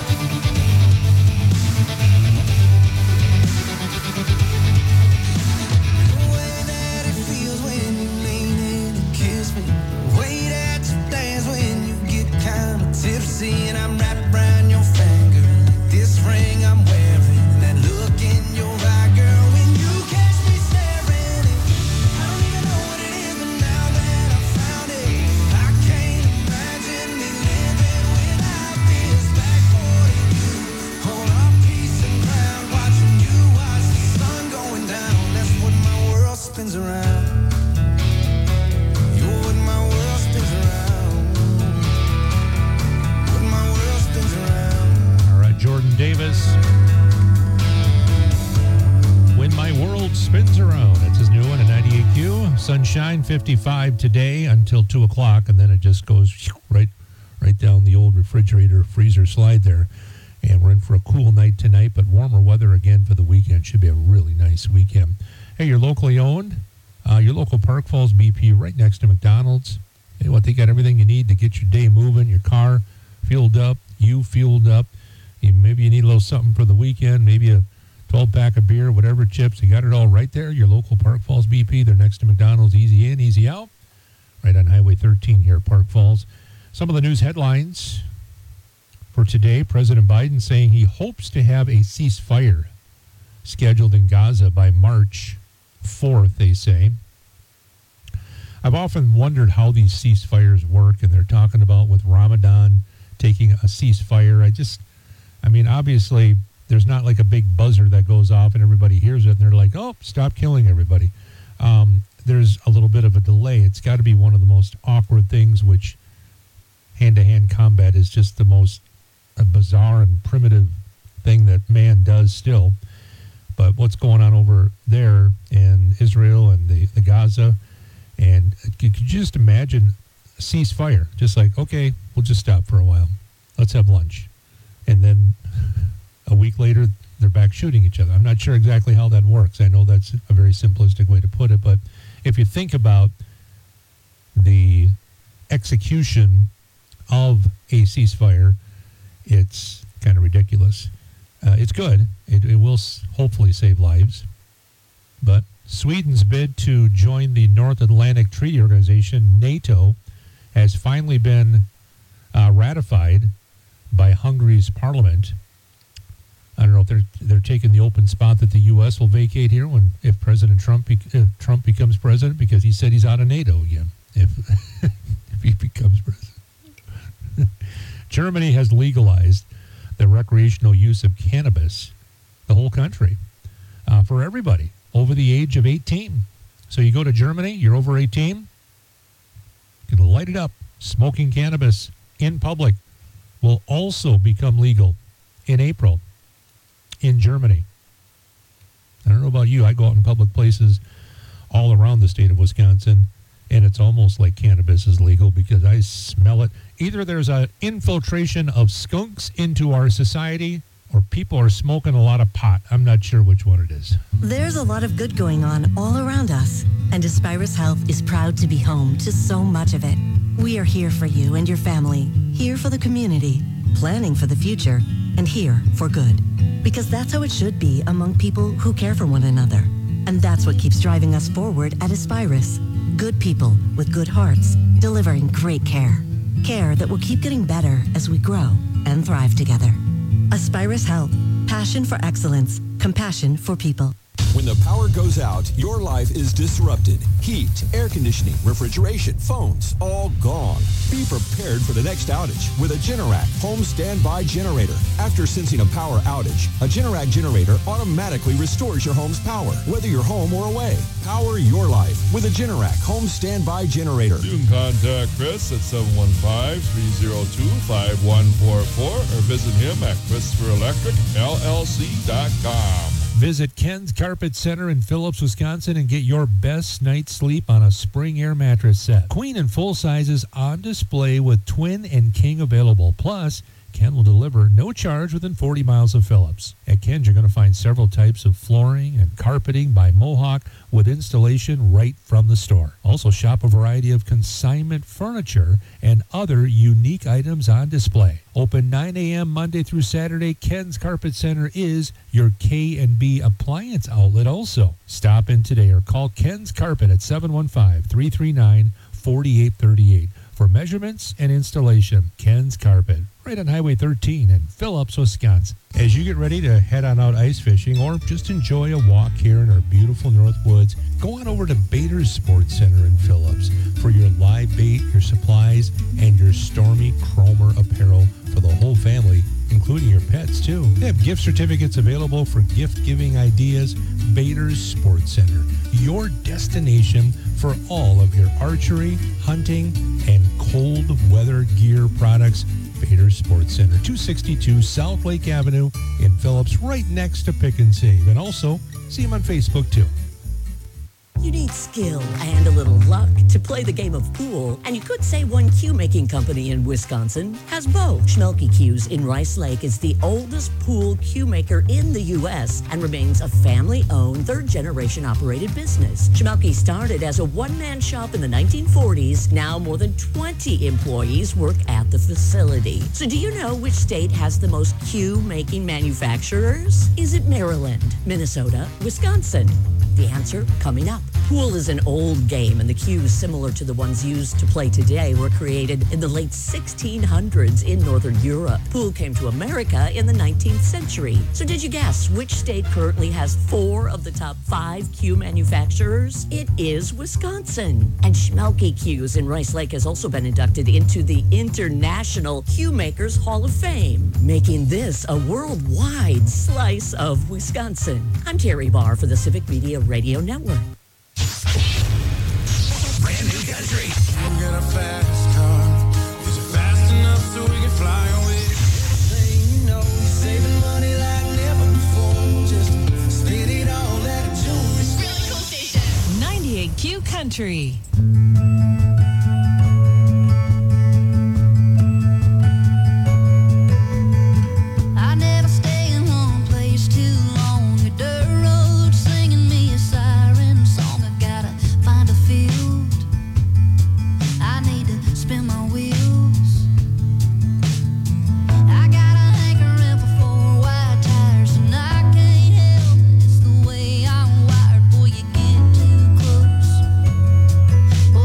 The way that it feels when you lean in and kiss me. The way that you dance when you get kind of tipsy. And I'm wrapped around your finger like this ring I'm wearing. That look in your eye, girl, when you catch me staring. And I don't even know what it is, but now that I found it, I can't imagine me living without this. Back forty-two on our piece of ground, watching you watch the sun going down. That's what my world spins around. You're what my world spins around. What my world spins around. All right, Jordan Davis. When My World Spins Around. That's his new one at ninety-eight Q. Sunshine, fifty-five today until two o'clock, and then it just goes right right down the old refrigerator freezer slide there. And we're in for a cool night tonight, but warmer weather again for the weekend. Should be a really nice weekend. Hey, you're locally owned. Uh, your local Park Falls B P right next to McDonald's. Hey, what, they got everything you need to get your day moving, your car fueled up, you fueled up. You, maybe you need a little something for the weekend, maybe a twelve pack of beer, whatever chips. You got it all right there. Your local Park Falls B P. They're next to McDonald's, easy in, easy out. Right on Highway thirteen here at Park Falls. Some of the news headlines for today. President Biden saying he hopes to have a ceasefire scheduled in Gaza by March fourth, they say. I've often wondered how these ceasefires work, and they're talking about with Ramadan taking a ceasefire. I just, I mean, obviously, there's not like a big buzzer that goes off and everybody hears it, and they're like, oh, stop killing everybody. Um, there's a little bit of a delay. It's got to be one of the most awkward things, which hand-to-hand combat is just the most uh, bizarre and primitive thing that man does still. But what's going on over there in Israel and the, the Gaza, and could you just imagine a ceasefire? Just like, okay, we'll just stop for a while. Let's have lunch. And then a week later, they're back shooting each other. I'm not sure exactly how that works. I know that's a very simplistic way to put it, but if you think about the execution of a ceasefire, it's kind of ridiculous. Uh, it's good. It, it will s- hopefully save lives. But Sweden's bid to join the North Atlantic Treaty Organization, NATO, has finally been uh, ratified by Hungary's parliament. I don't know if they're they're taking the open spot that the U S will vacate here when if President Trump be, if Trump becomes president, because he said he's out of NATO again if if he becomes president. Germany has legalized the recreational use of cannabis, the whole country, uh, for everybody over the age of eighteen. So you go to Germany, you're over eighteen, you can light it up. Smoking cannabis in public will also become legal in April in Germany. I don't know about you. I go out in public places all around the state of Wisconsin, and it's almost like cannabis is legal because I smell it. Either there's an infiltration of skunks into our society, or people are smoking a lot of pot. I'm not sure which one it is. There's a lot of good going on all around us, and Aspirus Health is proud to be home to so much of it. We are here for you and your family, here for the community, planning for the future, and here for good. Because that's how it should be among people who care for one another. And that's what keeps driving us forward at Aspirus. Good people with good hearts, delivering great care. Care that will keep getting better as we grow and thrive together. Aspirus Health. Passion for excellence. Compassion for people. When the power goes out, your life is disrupted. Heat, air conditioning, refrigeration, phones, all gone. Be prepared for the next outage with a Generac home standby generator. After sensing a power outage, a Generac generator automatically restores your home's power, whether you're home or away. Power your life with a Generac home standby generator. You can contact Chris at seven one five, three oh two, five one four four or visit him at Christopher Electric L L C dot com. Visit Ken's Carpet Center in Phillips, Wisconsin, and get your best night's sleep on a spring air mattress set. Queen and full sizes on display with twin and king available. Plus, Ken will deliver no charge within forty miles of Phillips. At Ken's, you're going to find several types of flooring and carpeting by Mohawk with installation right from the store. Also, shop a variety of consignment furniture and other unique items on display. Open nine a.m. Monday through Saturday, Ken's Carpet Center is your K and B appliance outlet also. Stop in today or call Ken's Carpet at seven one five, three three nine, four eight three eight for measurements and installation. Ken's Carpet, right on Highway thirteen in Phillips, Wisconsin. As you get ready to head on out ice fishing or just enjoy a walk here in our beautiful North Woods, go on over to Bader's Sports Center in Phillips for your live bait, your supplies, and your Stormy Cromer apparel for the whole family, including your pets too. They have gift certificates available for gift-giving ideas. Bader's Sports Center, your destination for all of your archery, hunting, and cold weather gear products. Bader's Sports Center, two sixty-two South Lake Avenue in Phillips, right next to Pick and Save. And also, see them on Facebook too. You need skill and a little luck to play the game of pool, and you could say one cue making company in Wisconsin has both. Schmelke Cues in Rice Lake is the oldest pool cue maker in the U S and remains a family-owned, third-generation operated business. Schmelke started as a one-man shop in the nineteen forties. Now more than twenty employees work at the facility. So do you know which state has the most cue making manufacturers? Is it Maryland, Minnesota, Wisconsin? The answer coming up. Pool is an old game, and the cues similar to the ones used to play today were created in the late sixteen hundreds in Northern Europe. Pool came to America in the nineteenth century. So did you guess which state currently has four of the top five cue manufacturers? It is Wisconsin. And Schmelke Cues in Rice Lake has also been inducted into the International Cue Makers Hall of Fame, making this a worldwide slice of Wisconsin. I'm Terry Barr for the Civic Media Radio Network. Brand new country. You got a fast car. Is it fast enough so we can fly away? Thing you know, you're saving money like never before. Just spend it all at a jewelry store. Really cool station. ninety-eight Q Country. I never stay in one place too long. A dirt road singing me a siren song. I gotta find a field. I need to spin my wheels. I got a hankering for four wide tires, and I can't help it. It's the way I'm wired. Boy, you get too close.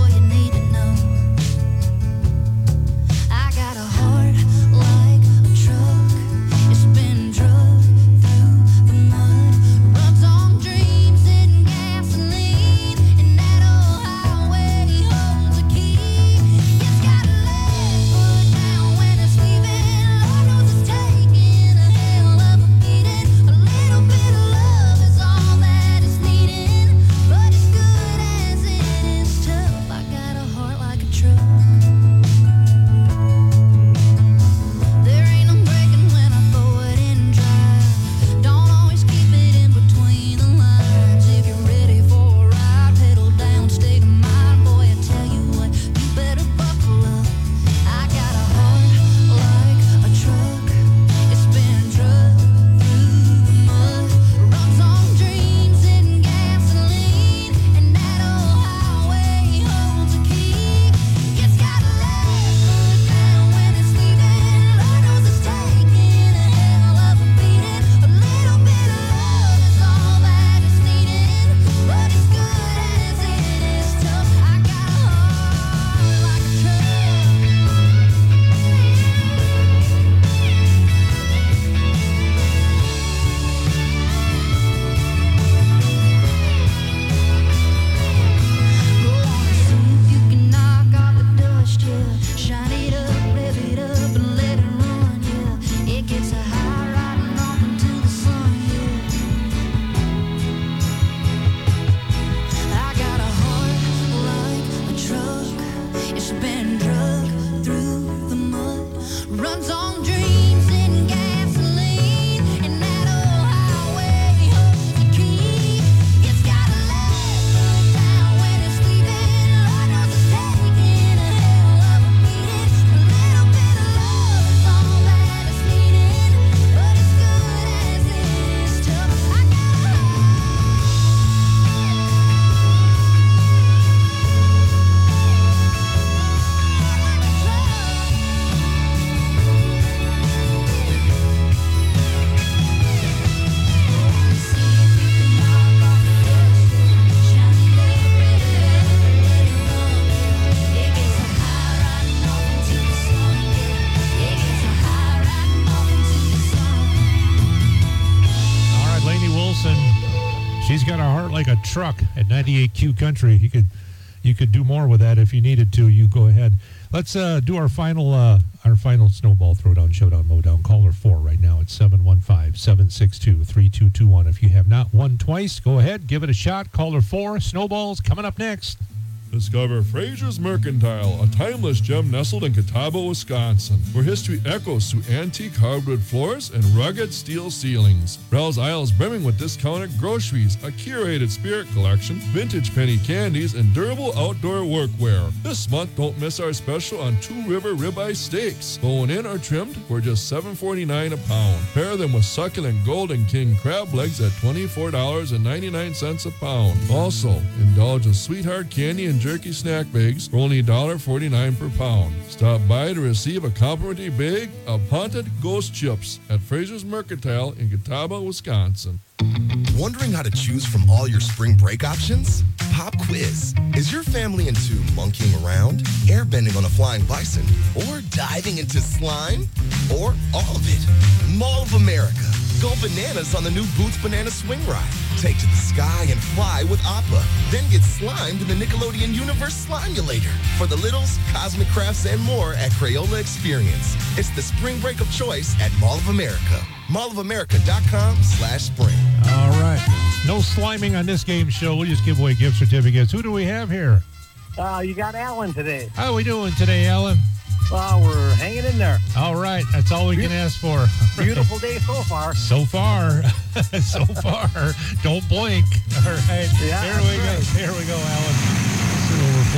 been drugged through the mud, runs on dreams and gasoline, and that old highway holds the key. It's got a last down when it's sleeping. Lord knows it's taking a hell of a beating. A little bit of love is all that it's needing, but as good as this tough, I got All right, Lainey Wilson. She's got a heart like a truck at ninety-eight Q Country. You could you could do more with that if you needed to. You go ahead. Let's uh, do our final uh, our final snowball throwdown showdown mowdown. Caller four right now at seven one five, seven six two, three two two one. If you have not won twice, go ahead, give it a shot. Caller four, snowballs coming up next. Discover Fraser's Mercantile, a timeless gem nestled in Catawba, Wisconsin, where history echoes through antique hardwood floors and rugged steel ceilings. Browse aisles brimming with discounted groceries, a curated spirit collection, vintage penny candies, and durable outdoor workwear. This month, don't miss our special on Two River ribeye steaks, bone in or trimmed for just seven forty-nine a pound. Pair them with succulent Golden King crab legs at twenty-four ninety-nine a pound. Also, indulge in sweetheart candy and jerky snack bags for only one forty-nine per pound. Stop by to receive a complimentary bag of haunted ghost chips at Fraser's Mercantile in Catawba, Wisconsin. Wondering how to choose from all your spring break options? Pop quiz. Is your family into monkeying around, airbending on a flying bison, or diving into slime? Or all of it? Mall of America. Go bananas on the new Boots Banana Swing Ride. Take to the sky and fly with Appa. Then get slimed in the Nickelodeon Universe Slimulator. For the littles, cosmic crafts, and more at Crayola Experience. It's the spring break of choice at Mall of America. mall of america dot com slash spring. All right. No sliming on this game show. We'll just give away gift certificates. Who do we have here? Uh, you got Alan today. How are we doing today, Alan? Well, we're hanging in there. All right. That's all we can ask for. Beautiful day so far. So far. so far. Don't blink. All right. Yeah, here we go. right. Here we go, Alan. Let's see what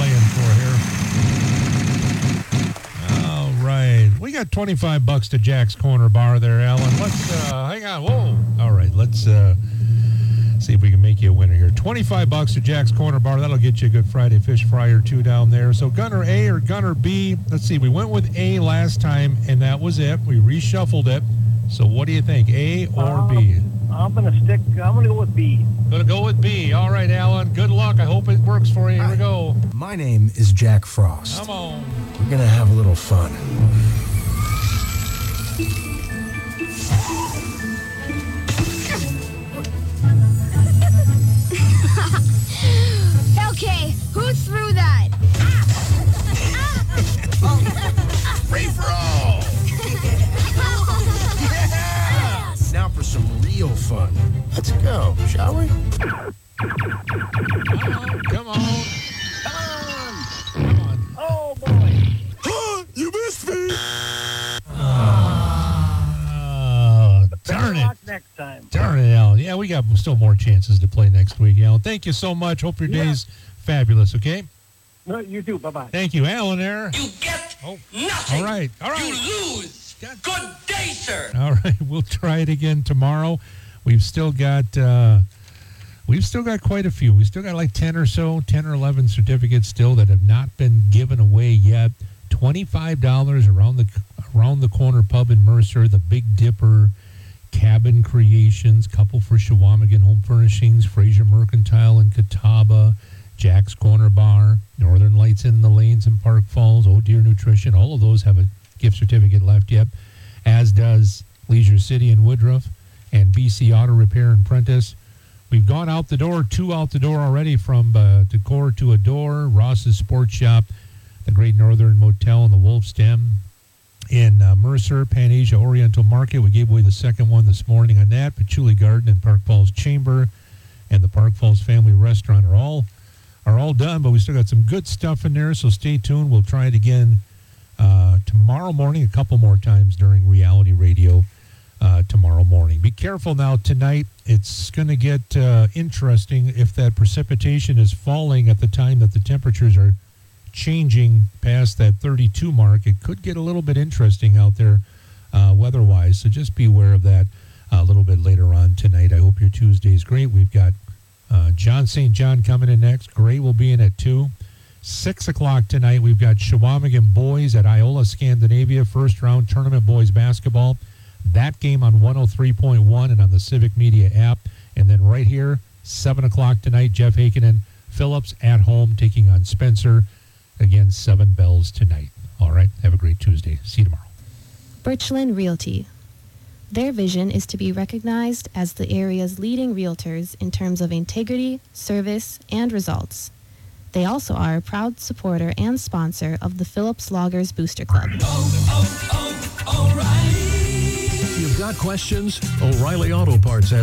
we're playing for here. All right. We got twenty-five bucks to Jack's Corner Bar there, Alan. Let's, uh, hang on. Whoa. All right. Let's, uh, see if we can make you a winner here. twenty-five bucks to Jack's Corner Bar. That'll get you a Good Friday fish fry or two down there. So Gunner A or Gunner B? Let's see. We went with A last time, and that was it. We reshuffled it. So what do you think, A or B? I'm going to stick, I'm going to go with B. Going to go with B. All right, Alan. Good luck. I hope it works for you. Here we go. My name is Jack Frost. Come on. We're going to have a little fun. Okay, who threw that? Free for all! Yes! Now for some real fun. Let's go, shall we? Come on. Oh, boy. You missed me! Oh, darn Better it. luck next time. Darn it, Alan. Yeah, we got still more chances to play next week, Alan. Thank you so much. Hope your Yeah. day's fabulous, okay? No, you do. Bye-bye. Thank you, Alan there. You get Oh, nothing. all right. All right. You lose. Good day, sir. All right, we'll try it again tomorrow. We've still got uh, we've still got quite a few. We still got like ten or so, ten or eleven certificates still that have not been given away yet. Twenty-five dollars around the around the corner pub in Mercer, the Big Dipper, Cabin Creations, couple for Shawamigan Home Furnishings, Fraser Mercantile in Catawba, Jack's Corner Bar, Northern Lights in the Lanes in Park Falls, Oh Deer Nutrition. All of those have a gift certificate left yet, as does Leisure City in Woodruff and B C Auto Repair in Prentice. We've gone out the door, two out the door already, from uh, Decor to Adore, Ross's Sports Shop, the Great Northern Motel, and the Wolf's Den in uh, Mercer, Pan-Asia Oriental Market. We gave away the second one this morning on that. Patchouli Garden and Park Falls Chamber and the Park Falls Family Restaurant are all are all done, but we still got some good stuff in there, so stay tuned. We'll try it again uh, tomorrow morning, a couple more times during Reality Radio uh, tomorrow morning. Be careful now tonight. It's going to get uh, interesting if that precipitation is falling at the time that the temperatures are changing past that thirty-two mark. It could get a little bit interesting out there uh, weather-wise, so just be aware of that a little bit later on tonight. I hope your Tuesday's great. We've got uh, John Saint John coming in next. Gray will be in at two. six o'clock tonight, we've got Shawamigan boys at Iola Scandinavia, first round tournament boys basketball. That game on one oh three point one and on the Civic Media app. And then right here, seven o'clock tonight, Jeff Hakinen, Phillips at home taking on Spencer. Again, seven bells tonight. All right, have a great Tuesday. See you tomorrow. Birchland Realty. Their vision is to be recognized as the area's leading realtors in terms of integrity, service, and results. They also are a proud supporter and sponsor of the Phillips Loggers Booster Club. You've got questions? O'Reilly Auto Parts has